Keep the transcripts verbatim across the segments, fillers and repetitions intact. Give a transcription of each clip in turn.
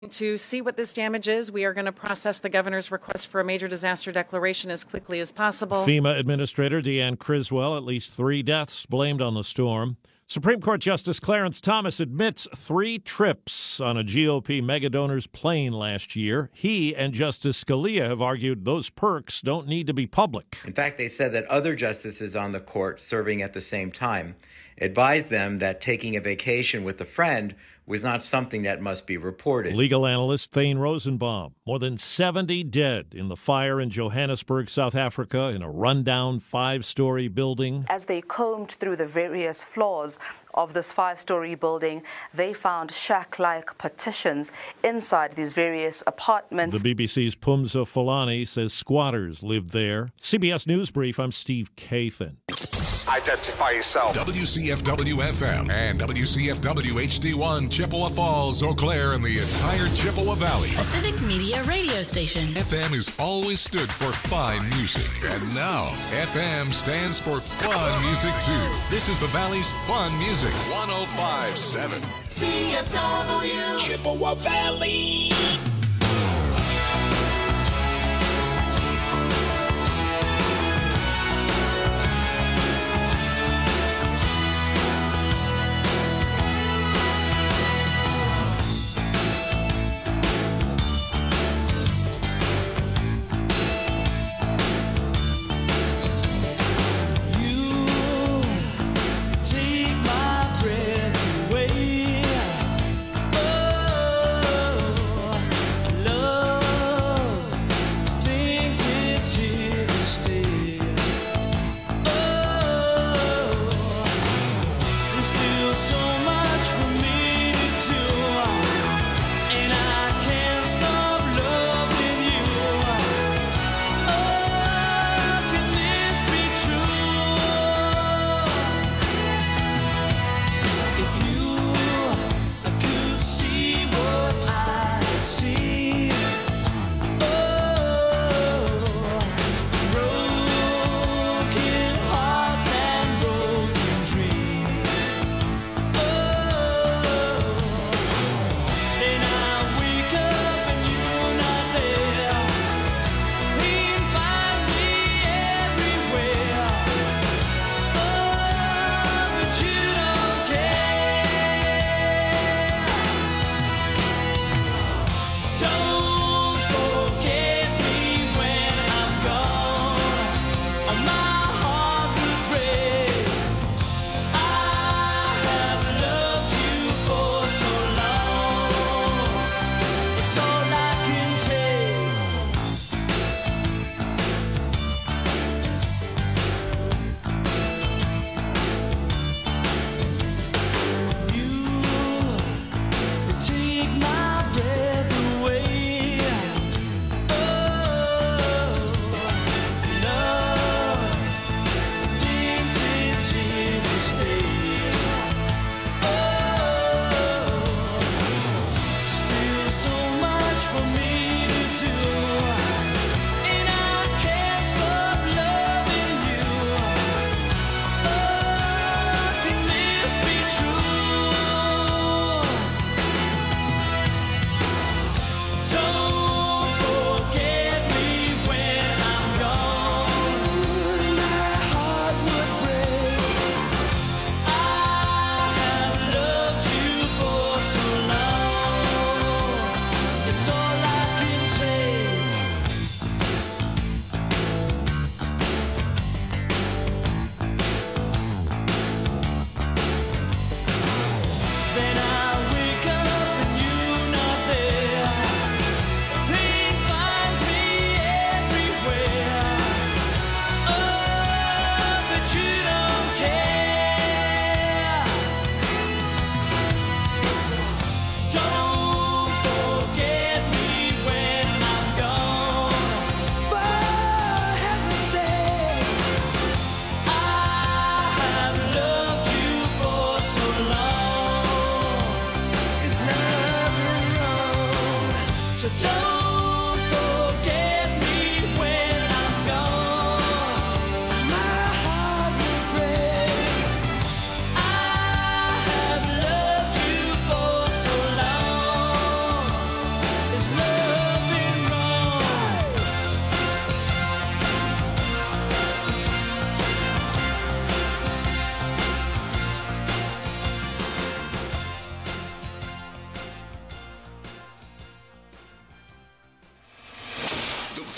To see what this damage is, we are going to process the governor's request for a major disaster declaration as quickly as possible. FEMA Administrator Deanne Criswell, at least three deaths blamed on the storm. Supreme Court Justice Clarence Thomas admits three trips on a G O P megadonor's plane last year. He and Justice Scalia have argued those perks don't need to be public. In fact, they said that other justices on the court serving at the same time advised them that taking a vacation with a friend was not something that must be reported. Legal analyst Thane Rosenbaum. More than seventy dead in the fire in Johannesburg, South Africa, in a rundown five-story building. As they combed through the various floors of this five-story building, they found shack-like partitions inside these various apartments. The B B C's Pumza Fulani says squatters lived there. C B S News Brief, I'm Steve Kathan. Identify yourself. W C F W F M and W C F W H D one, Chippewa Falls, Eau Claire, and the entire Chippewa Valley. A civic media radio station. F M has always stood for fine music. And now, F M stands for fun music, too. This is the Valley's fun music. one oh five point seven. C F W. Chippewa Valley.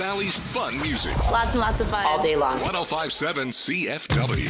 Valley's fun music. Lots and lots of fun. All day long. one oh five point seven C F W.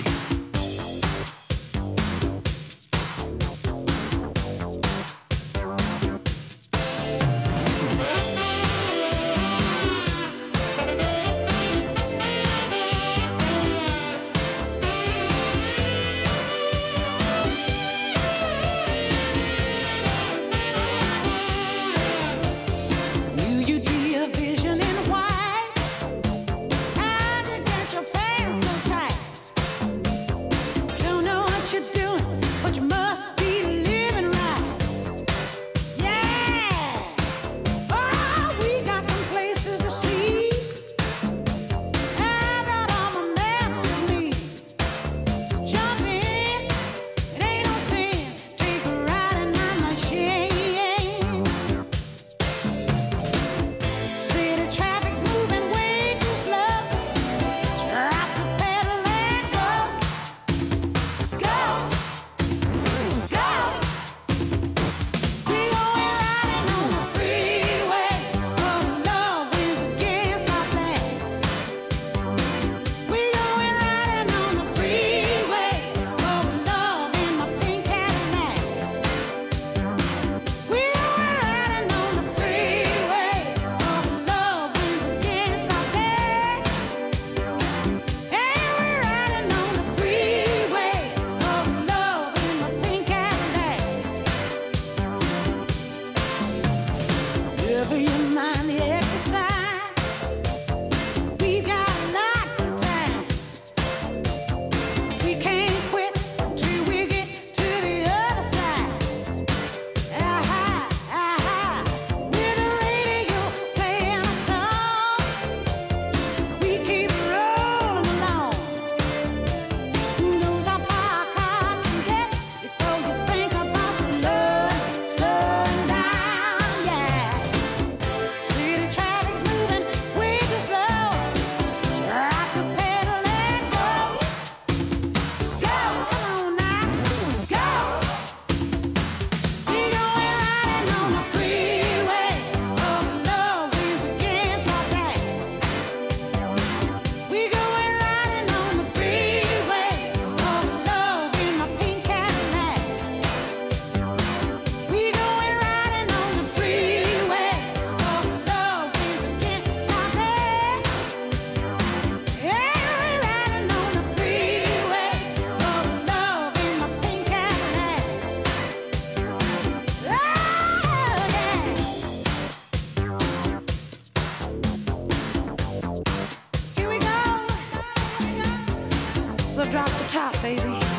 Drop the top, baby.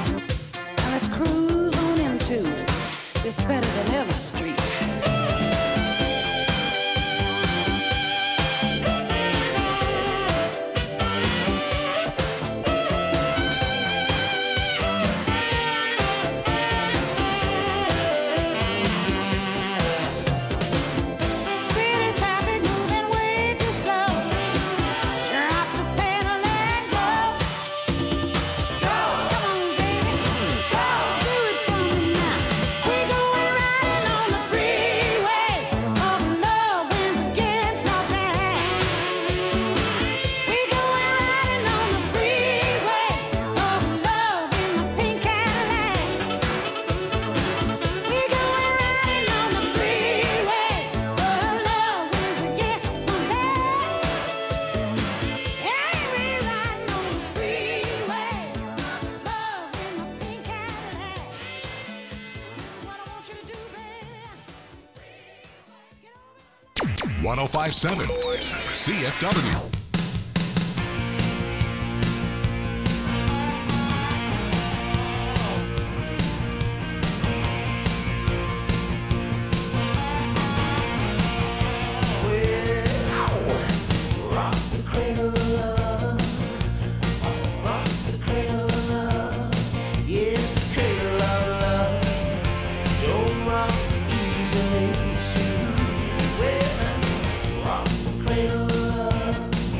Now let's cruise on into this better than ever street. one oh five point seven C F W. Cradle of love.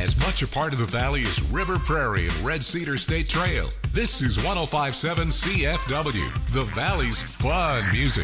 as much a part of the valley as River Prairie and Red Cedar State Trail. This is one oh five point seven C F W, the Valley's fun music.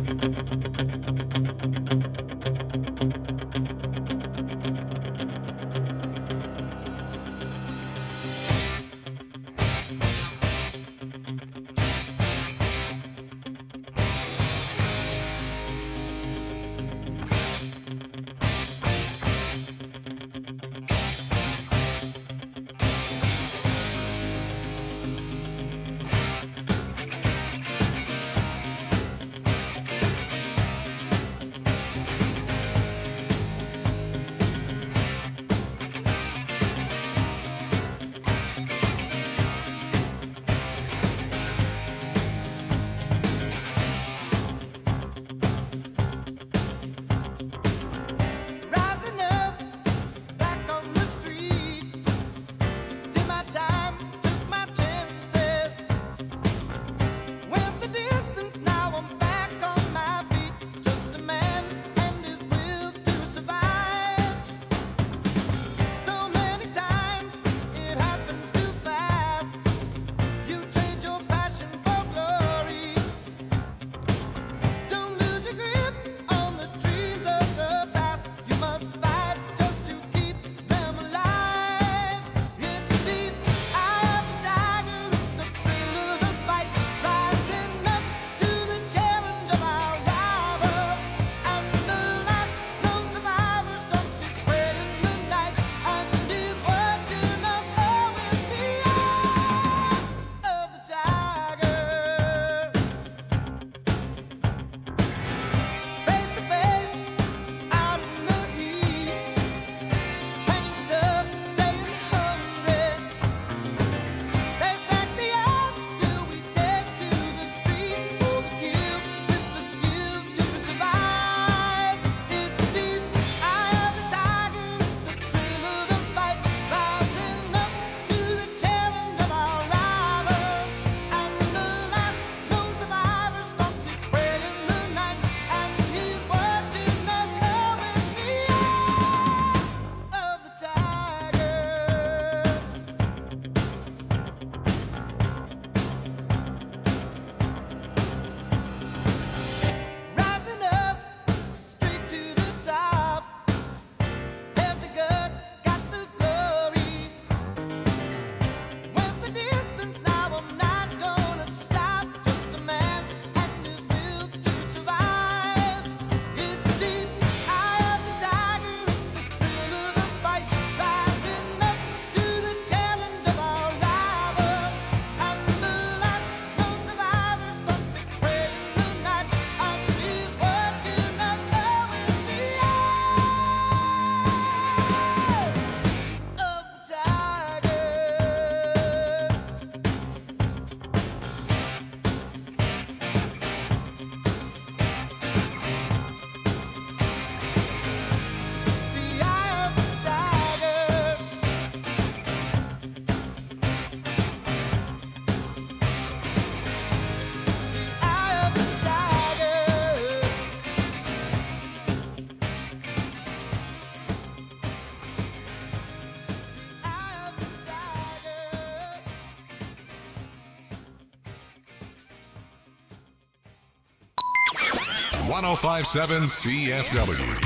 one oh five point seven C F W.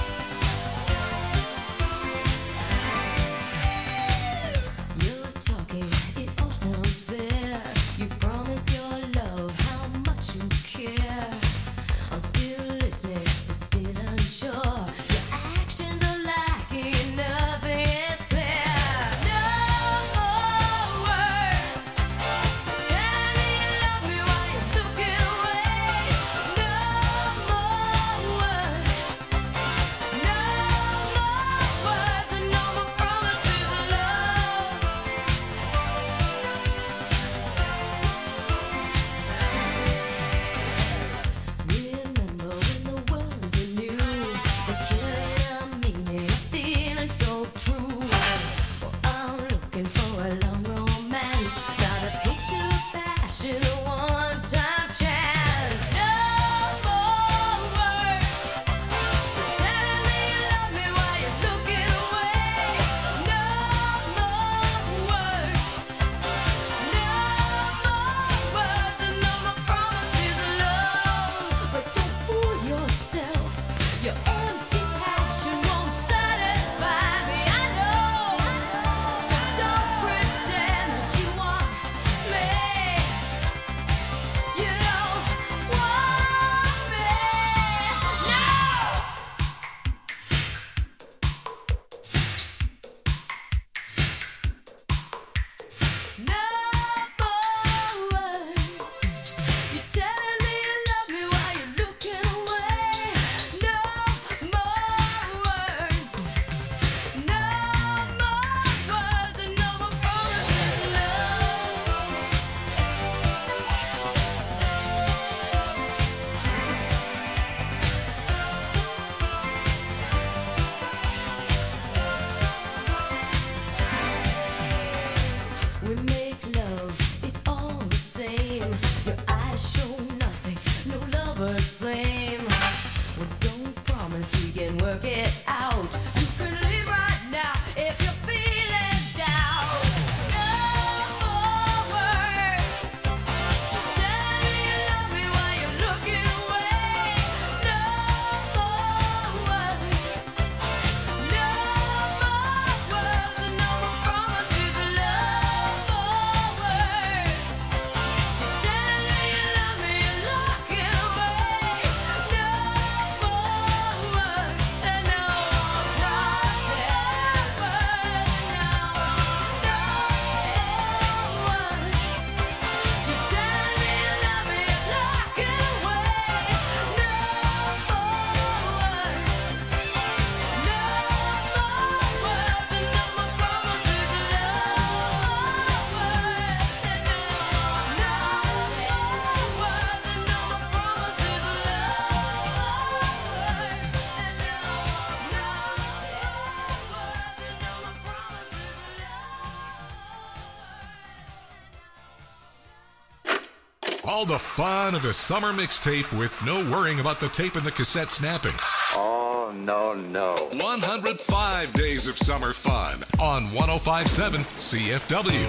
You're talking All the fun of the summer mixtape with no worrying about the tape and the cassette snapping. Oh, no, no. one hundred five days of summer fun on one oh five point seven C F W.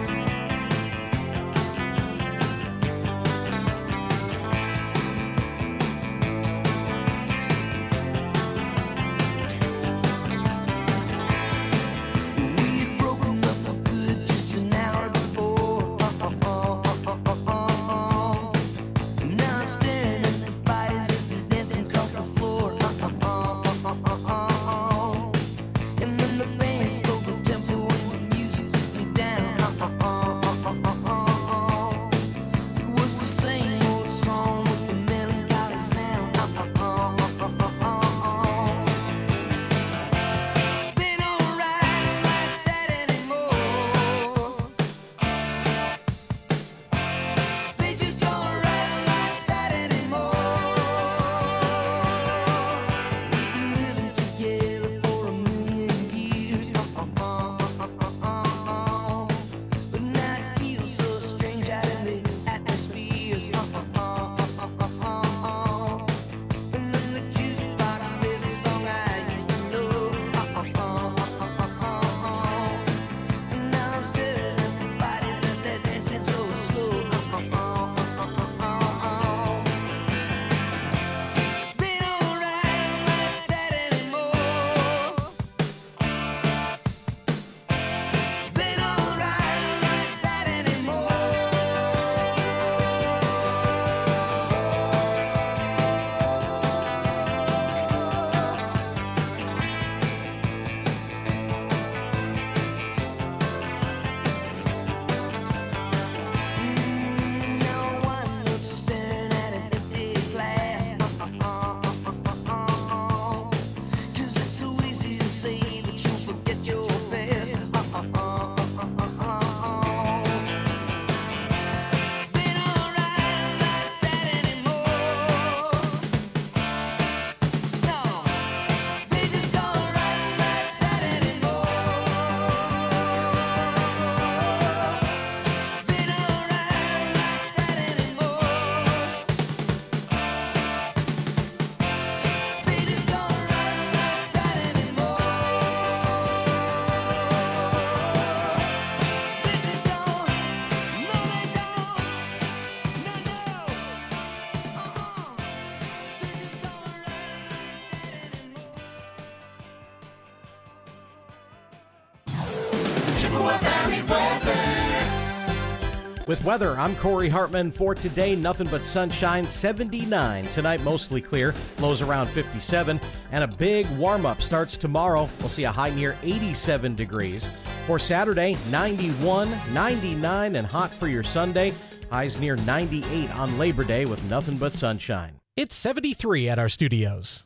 With weather, I'm Corey Hartman. For today, nothing but sunshine, seventy-nine. Tonight, mostly clear, lows around fifty-seven. And a big warm-up starts tomorrow. We'll see a high near eighty-seven degrees. For Saturday, ninety-one, ninety-nine, and hot for your Sunday. Highs near ninety-eight on Labor Day with nothing but sunshine. It's seventy-three at our studios.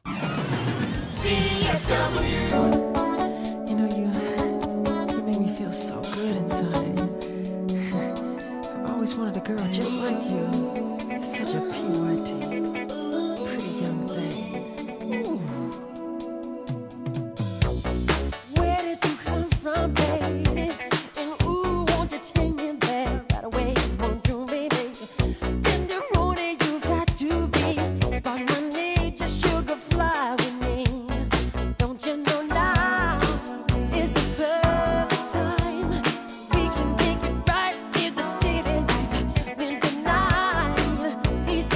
C F W. You know, you, you make me feel so good inside. I've always wanted a girl just like you. You're such a purity, pretty young thing. Ooh. Where did you come from, baby? And ooh, won't you take me there right away? Won't you, baby? Tender roadie, you've got to be. Spot my need, just sugar fly with me. Don't you know now is the perfect time? We can make it right in the city lights. When the night is the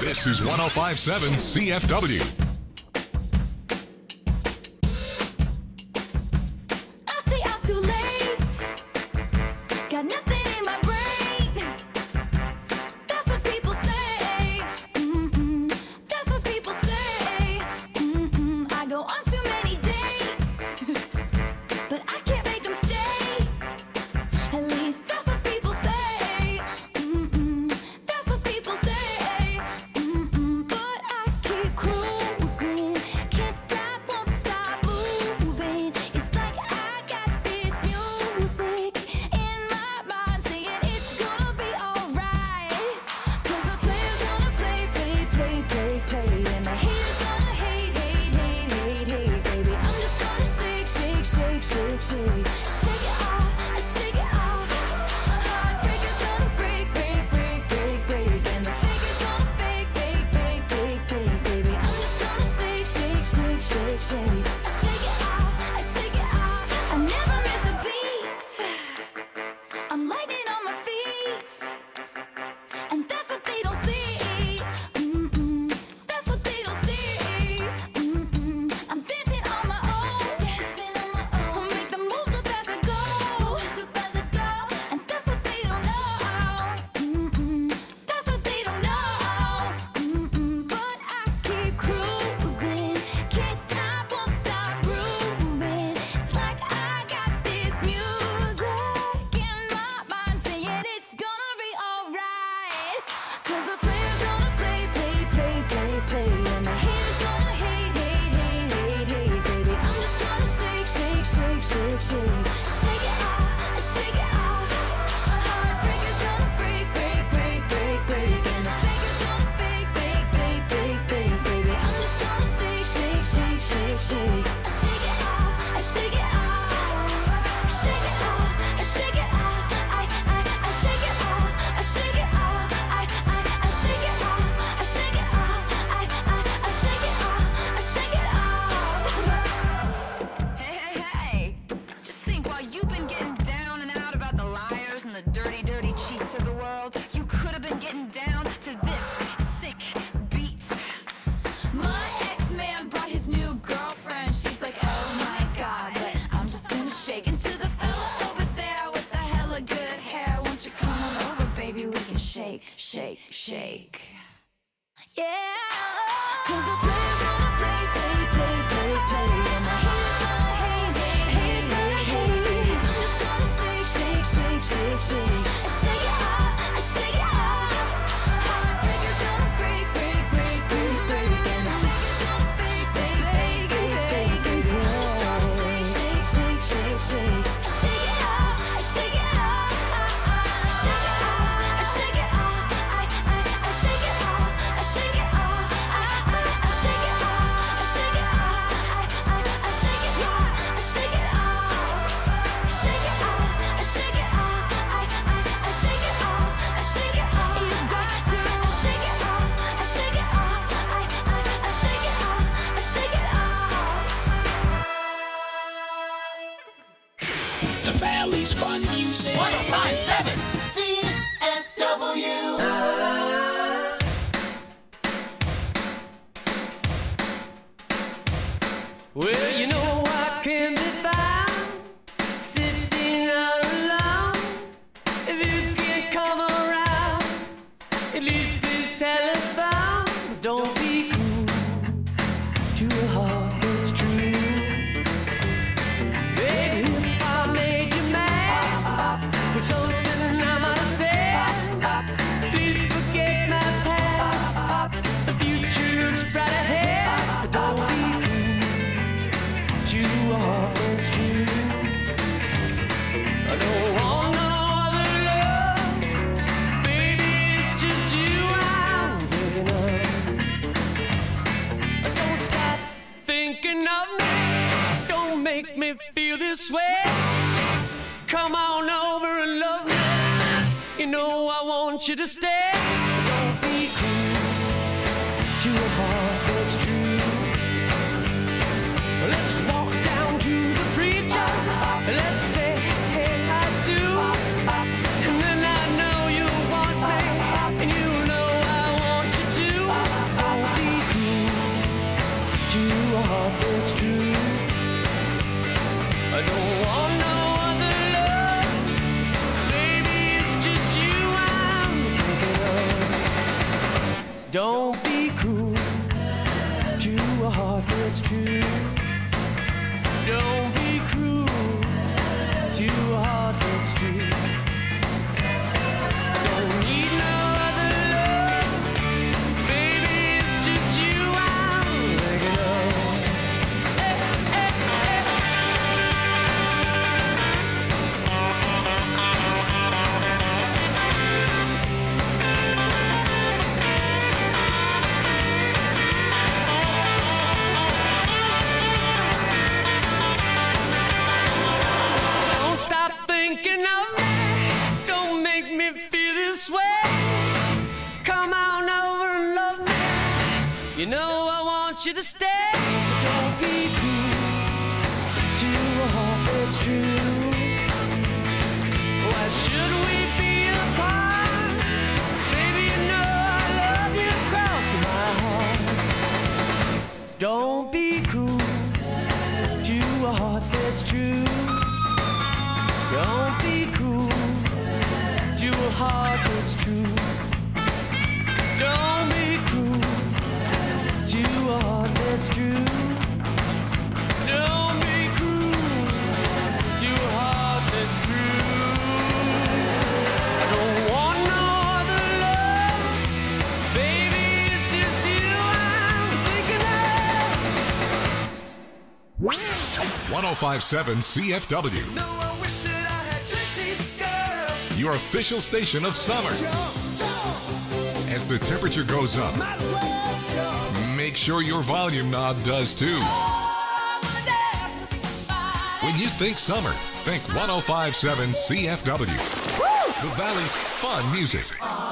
This is one oh five point seven C F W. I say I'm too late. Got nothing in my brain. That's what people say. Mm-mm. That's what people say. Mm-mm. I go on too many dates, but I can't make them stay. At least that's what people say. Mm-mm. That's what people say. Mm-mm. But I keep cruising. Can't stop, won't stop moving. It's like I got this music in my mind saying it's gonna be alright. Cause the player's gonna play, play, play, play, play. And the haters gonna hate, hate, hate, hate, hate, baby. I'm just gonna shake, shake, shake, shake, shake. Shake it off, shake it off. Heartbreaker's gonna break, break, break, break, break. And the faker's gonna fake, fake, fake, fake, fake, baby. I'm just gonna shake, shake, shake, shake, shake. I shake it off, I shake it off. I never miss a beat. I'm lightning on my feet, and that's what they don't see. Mm-mm. That's what they don't see. Mm-mm. I'm dancing on my own, dancing on my own. I'll make the moves up as I go, up as I go. And that's what they don't know. Mm-mm. That's what they don't know. Mm-mm. But I keep cruising, can't stop, won't stop grooving. It's like I got this music in my mind saying it's gonna be alright. Cause the player's gonna play, play, play, play, play. And the haters gonna hate, hate, hate, hate, hate, baby. I'm just gonna shake, shake, shake, shake, shake. Shake it off, shake it off. Heartbreaker's gonna break, break, break, break, break. And the faker's gonna fake, fake, fake, fake, fake, baby. I'm just gonna shake, shake, shake, shake, shake. Shake it off, shake it off. Shake it off, shake it off. I, I, I shake it off, I shake it off. I, I, I shake it off, I shake it off. I, I, I shake it off, I shake it off. Hey, hey, hey. Just think, while you've been getting down and out about the liars and the dirty, dirty cheats of the world, you could have been getting down to this sick beat. My ex-man brought his new girlfriend. She's like, oh my god, but I'm just gonna shake into the fella over there with the hella good hair. Won't you come on over, baby? We can shake, shake, shake. Yeah. Cause the player's gonna play, play, play, play, play. And the haters gonna hate, hate, hate, hate, hate. I'm just gonna shake, shake, shake, shake, shake. Shake it off, shake it off. Heartbreaker's gonna break, break, break, break, break. And the faker's gonna fake, fake, fake, fake, fake, baby. I'm just gonna shake, shake, shake, shake, shake. Shake it off, shake it off. Shake it off, shake it off. I, I, I shake it off, I shake it off. I, I, I shake it off, I shake it off. I, I, I shake it off, I shake it off. Shake it off, I shake it off. I, I, I shake it off, I shake it off. You got to shake it off, I shake it off. I, I, I shake it off, I shake it off. The Valley's fun music. one oh five point seven C F W. Well, you know I can be found sitting all alone. If you can't come around, at least please telephone. Don't be cruel to a heart that's true. Baby, if I made you mad with something I might say, please forget my past. The future looks bright ahead. Don't be to a heart that's true. I don't want no other love. Baby, it's just you I'm thinking of. Don't stop thinking of me. Don't make me feel this way. Come on over and love me. You know I want you to stay. Don't be cruel to a heart that's true. Let's walk down to the preacher. Let's say, hey, I do. And then I know you want me. And you know I want you to. you to stay. Don't be cruel to a heart that's true. Why should we be apart? Baby, you know I love you across my heart. Don't be cruel to a heart that's true. Don't be cruel to a heart that's true. Don't be cruel to a heart that's true. Don't be cruel to a heart that's true. I don't want no other love. Baby, it's just you I'm thinking of. one oh five point seven C F W. No, I wish that I had your teeth, girl. Your official station of summer. As the temperature goes up, make sure your volume knob does too. When you think summer, think one oh five point seven C F W. The Valley's fun music.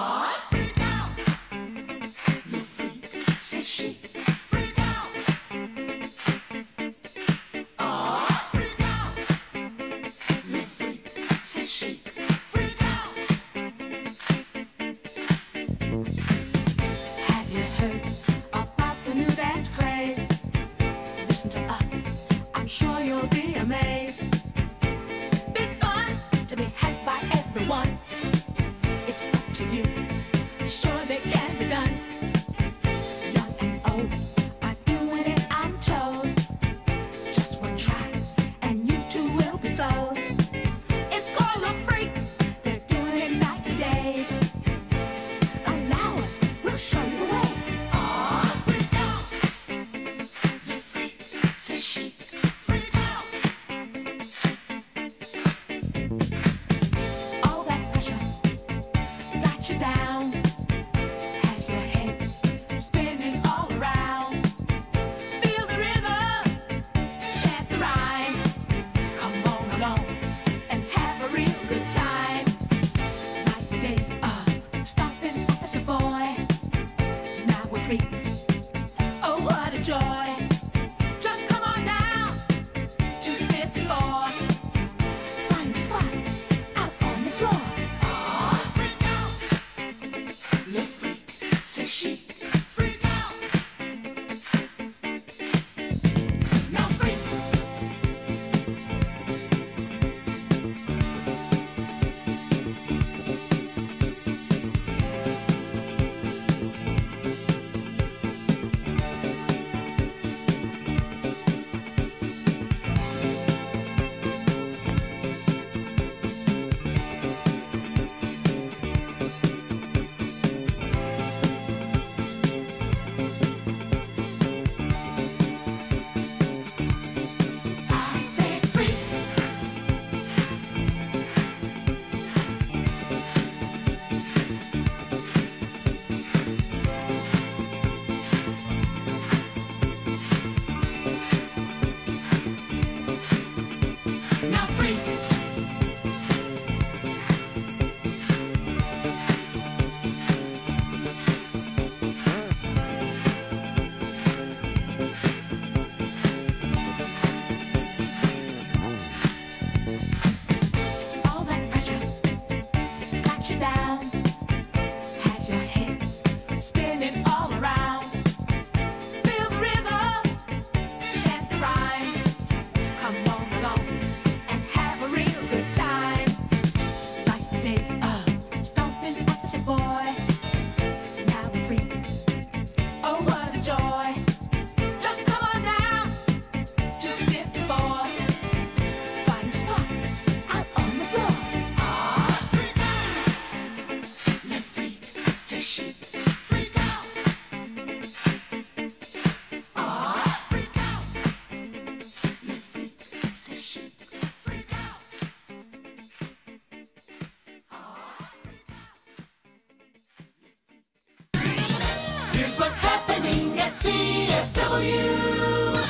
what's happening at C F W.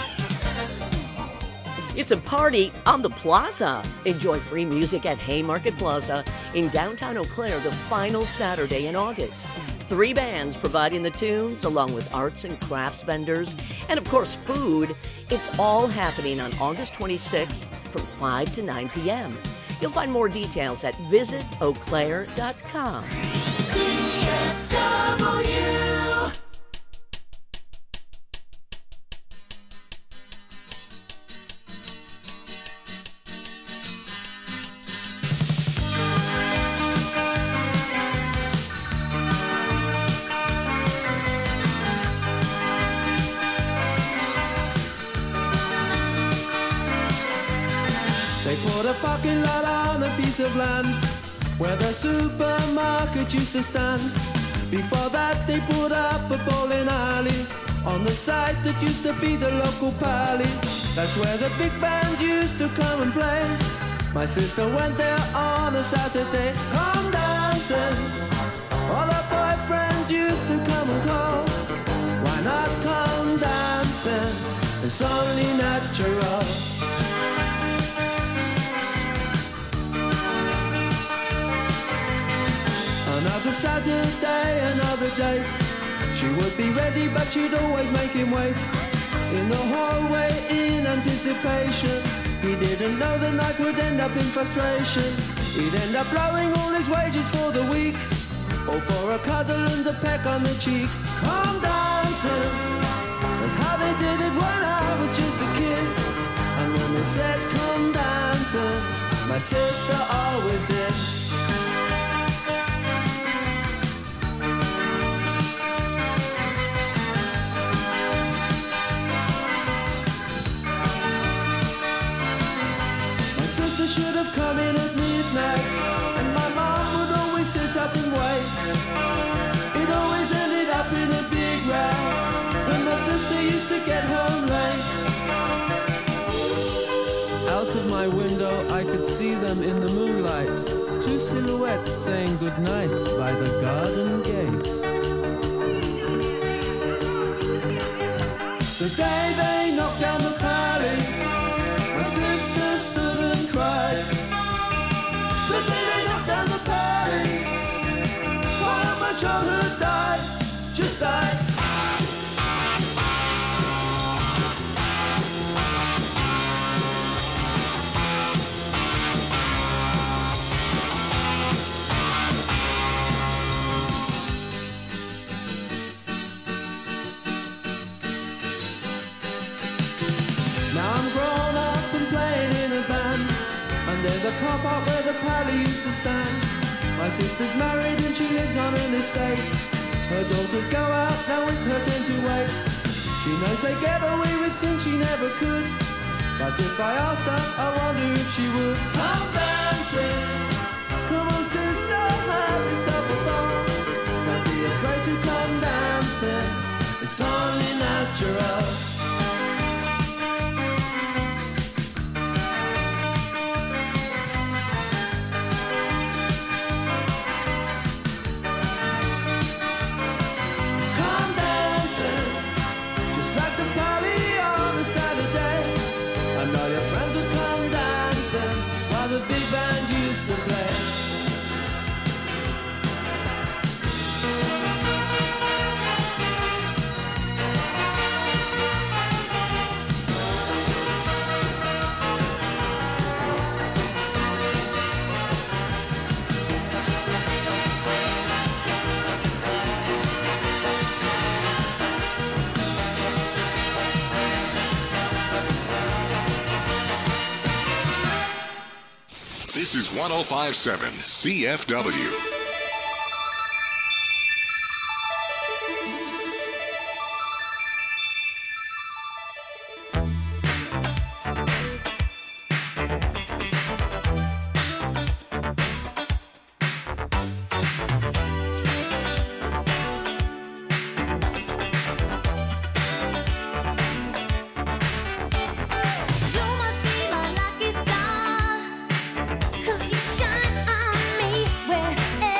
It's a party on the plaza. Enjoy free music at Haymarket Plaza in downtown Eau Claire the final Saturday in August. Three bands providing the tunes, along with arts and crafts vendors, and of course food. It's all happening on August twenty-sixth from five to nine p.m. You'll find more details at visit eau claire dot com. C F W. They put a parking lot on a piece of land where the supermarket used to stand. Before that they put up a bowling alley on the site that used to be the local pally. That's where the big bands used to come and play. My sister went there on a Saturday. Come dancing, all her boyfriends used to come and call. Why not come dancing? It's only natural. Another Saturday, another date. She would be ready, but she'd always make him wait. In the hallway, in anticipation. He didn't know the night would end up in frustration. He'd end up blowing all his wages for the week, all for a cuddle and a peck on the cheek. Come dancing, that's how they did it when I was just a kid. And when they said come dancing, my sister always did. Sister should have come in at midnight, and my mom would always sit up and wait. It always ended up in a big row when my sister used to get home late. Out of my window I could see them in the moonlight, two silhouettes saying goodnight by the garden gate. The day they knocked down the pally, my sister stood and cried. The day they knocked down the pally, while my childhood died, just died. Now I'm grown up and playing in a band, and there's a car park where the pally used to stand. My sister's married and she lives on an estate. Her daughters go out, now it's her turn to wait. She knows they get away with things she never could, but if I asked her, I wonder if she would. Come dancing, come on sister, have yourself a ball. Don't be afraid to come dancing, it's only natural. The big band used to play. This is one oh five point seven C F W. Could you shine on me wherever?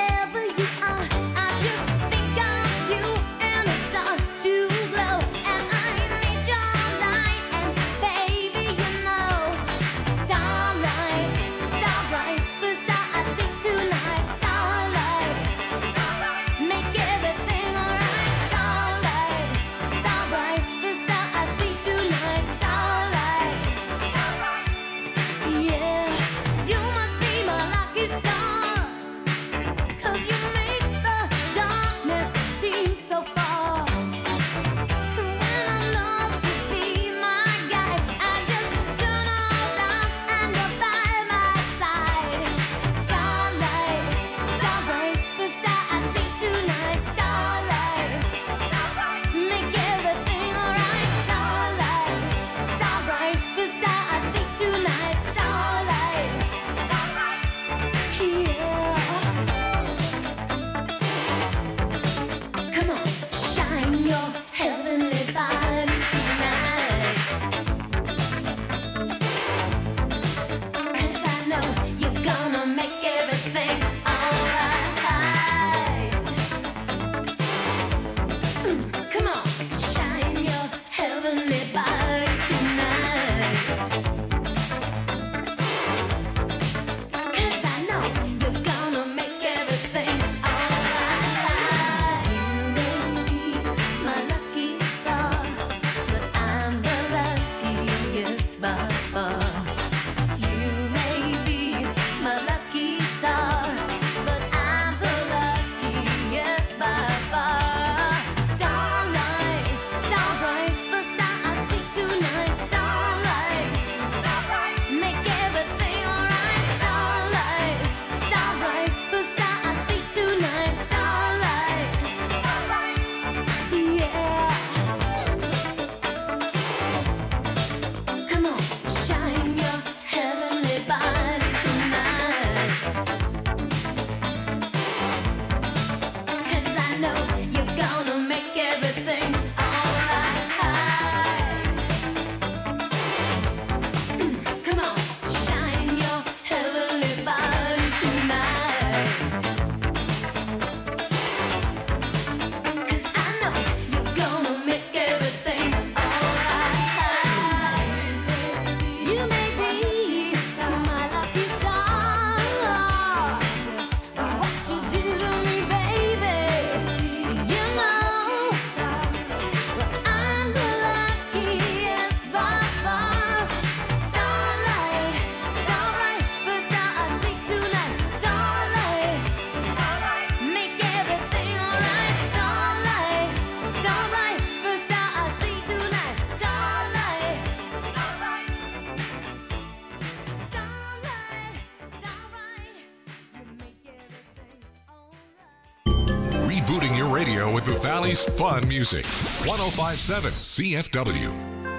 rebooting your radio with the Valley's fun music. one oh five point seven C F W.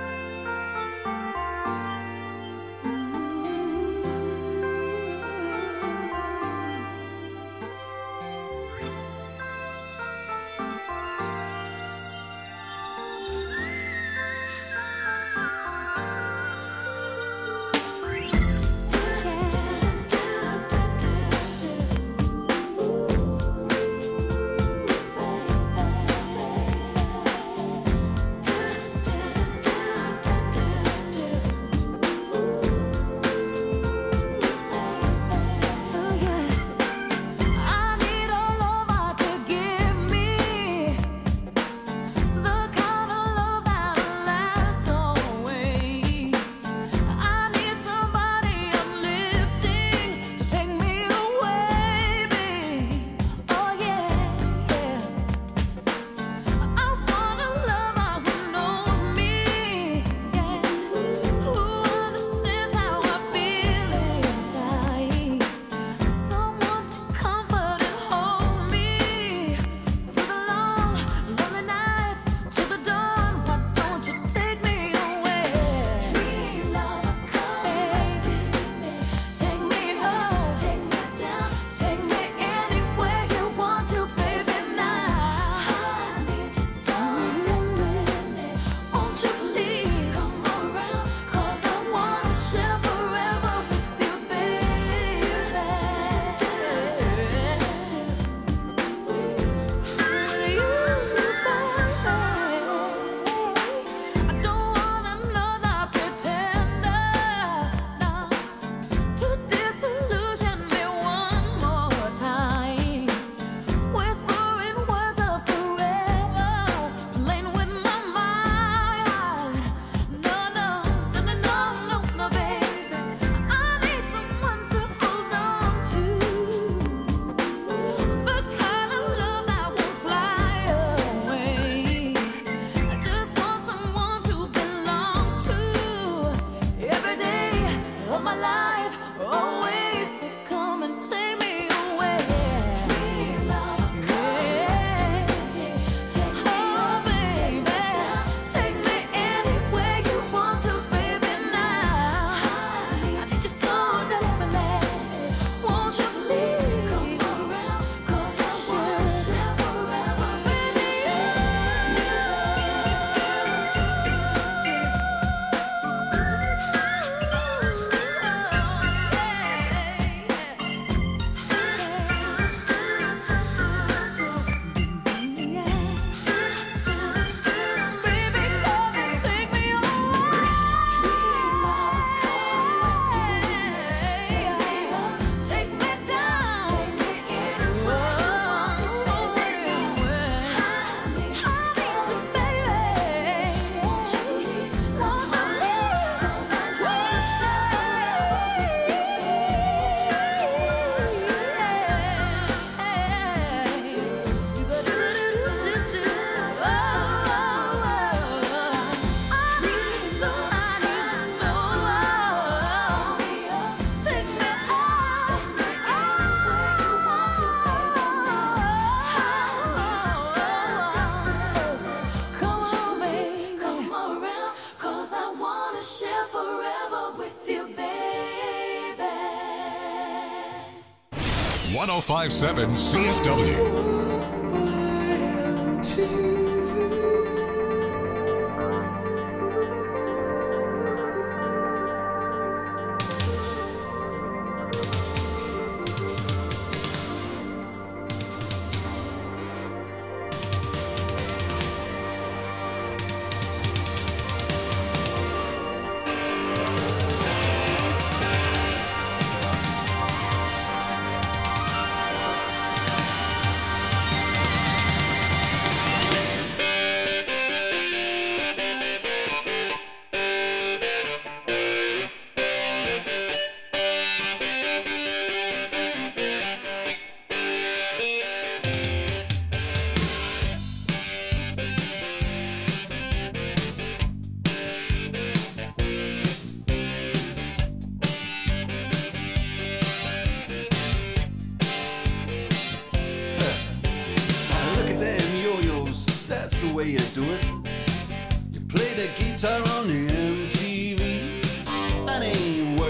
one oh five point seven C F W.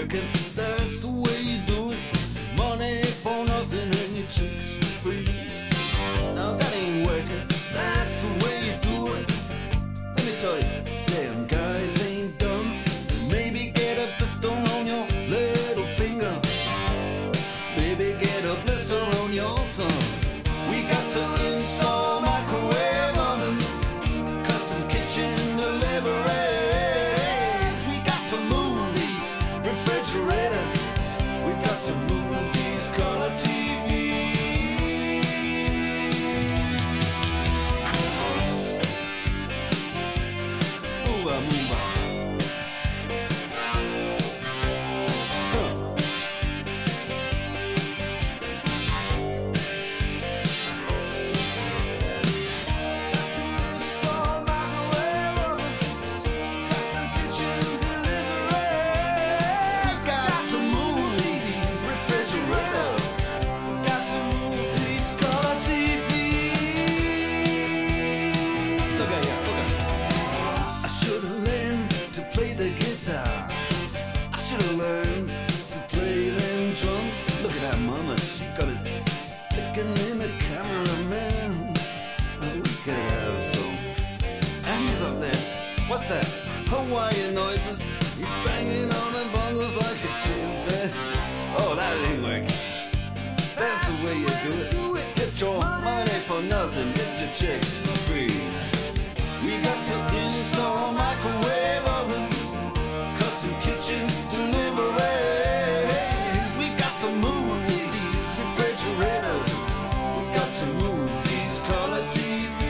working, that's the way you do it. Money for nothing and your chicks for free. Now that ain't working, that's the way you do it. Let me tell you, damn guys ain't dumb. Maybe get a blister on your little finger. Maybe get a blister on your thumb. We got to install microwave ovens, custom kitchen deliveries. We got to move these refrigerators. We got to move these color T Vs. Move on, move on. What's that? Hawaiian noises. He's banging on the bongos like a chimpanzee. Oh, that ain't working. That's the way you do it. Get your money for nothing. Get your chicks for free. We got to install microwave oven, custom kitchen deliveries. We got to move these refrigerators. We got to move these color T Vs.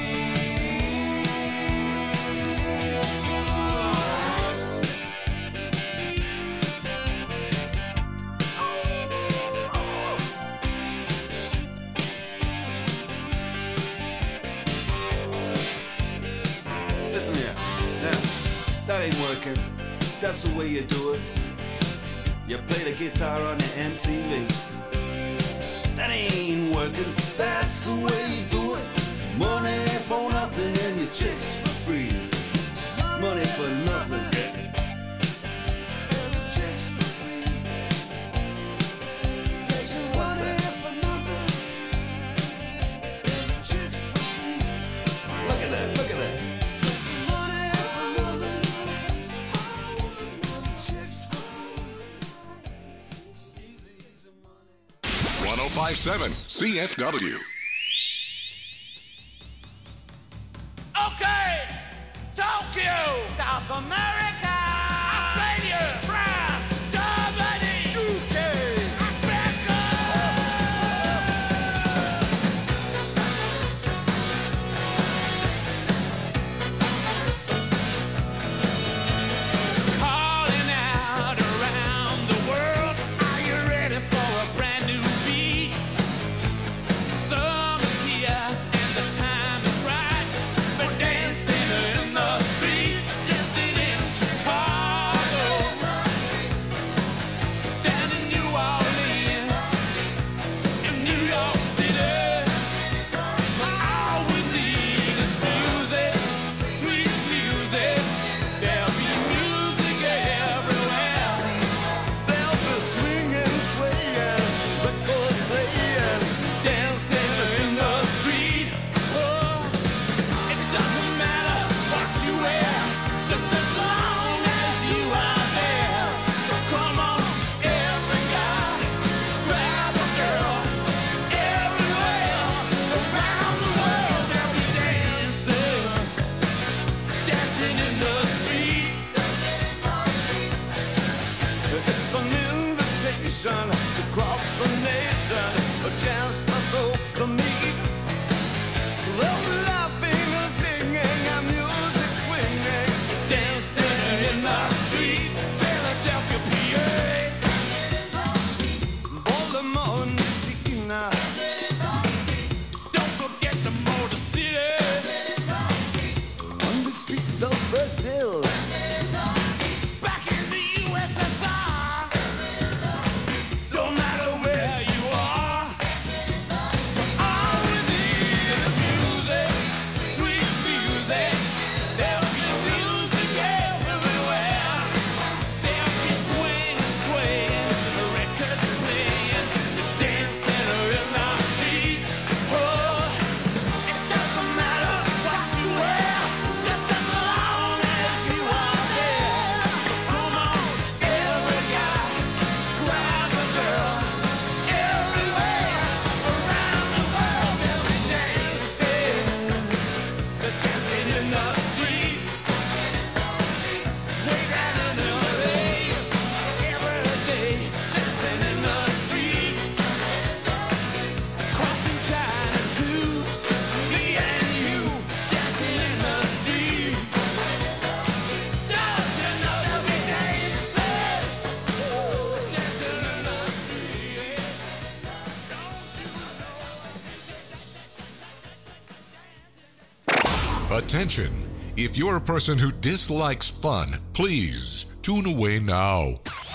That ain't working, that's the way you do it. You play the guitar on the M T V. That ain't working, that's the way you do it. Money for nothing and your chicks for free. Money for nothing and your chicks for free. What's that? Look at that, look at that. one oh five point seven C F W. Okay, Tokyo, South America, Australia, France, Germany, U K, America. Calling out around the world, are you ready for a brand new beat? Summer's here and the time is right. We're dancing in the street, dancing in Chicago, down in New Orleans, in New York City. All we need is music, sweet music. There'll be music everywhere. There'll be swinging, swaying, records playing, dancing in the street. Oh, it doesn't matter what you wear, just as long as you are there. So come on, every guy, grab a girl. Everywhere around the world, they'll be dancing, dancing in the street. It's an invitation across the nation, a chance for folks to meet. They'll be laughing and singing, and music swinging, dancing in the street. Philadelphia, P A, Baltimore, Messina. Don't forget the Motor City, on the streets of Brazil. Back in the U S S R, Attention! If you're a person who dislikes fun, please tune away now.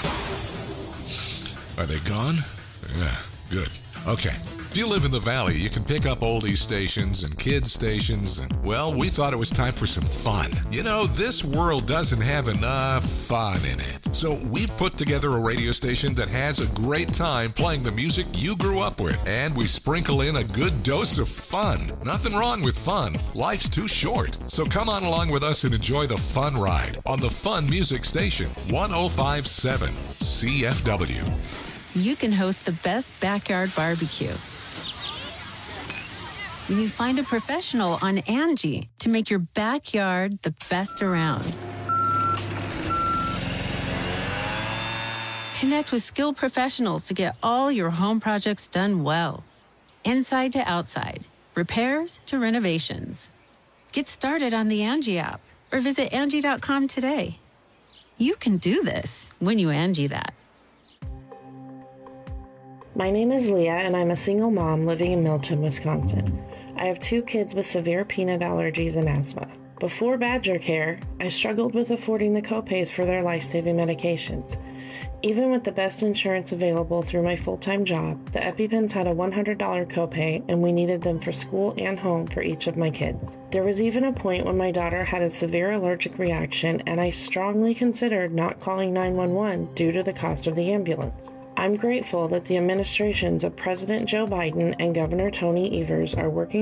Are they gone? Yeah, good. Okay. If you live in the Valley, you can pick up oldies stations and kids stations, and, well, we thought it was time for some fun. You know, this world doesn't have enough fun in it. So we've put together a radio station that has a great time playing the music you grew up with, and we sprinkle in a good dose of fun. Nothing wrong with fun. Life's too short. So come on along with us and enjoy the fun ride on the Fun Music Station, one oh five point seven C F W. You can host the best backyard barbecue when you find a professional on Angie to make your backyard the best around. Connect with skilled professionals to get all your home projects done well. Inside to outside, repairs to renovations. Get started on the Angie app or visit Angie dot com today. You can do this when you Angie that. My name is Leah, and I'm a single mom living in Milton, Wisconsin. I have two kids with severe peanut allergies and asthma. Before Badger Care, I struggled with affording the copays for their life-saving medications. Even with the best insurance available through my full-time job, the EpiPens had a one hundred dollars copay, and we needed them for school and home for each of my kids. There was even a point when my daughter had a severe allergic reaction, and I strongly considered not calling nine one one due to the cost of the ambulance. I'm grateful that the administrations of President Joe Biden and Governor Tony Evers are working